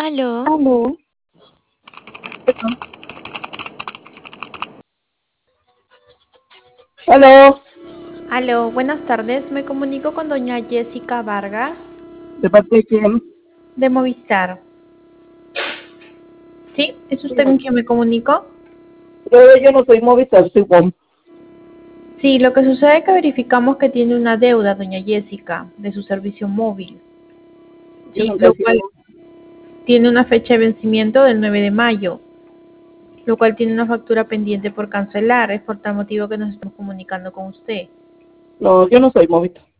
Aló, Aló. Aló, Aló, buenas tardes. Me comunico con doña Jessica Vargas ¿de parte de quién? de Movistar. ¿Sí? ¿Es usted con quien me comunico? Yo no soy Movistar, soy WOM. Sí, lo que sucede es que verificamos que tiene una deuda, doña Jessica, de su servicio móvil. Yo Sí, nunca he lo cual sido. tiene una fecha de vencimiento del 9 de mayo, lo cual tiene una factura pendiente por cancelar. Es por tal motivo que nos estamos comunicando con usted. No, yo no soy Movistar.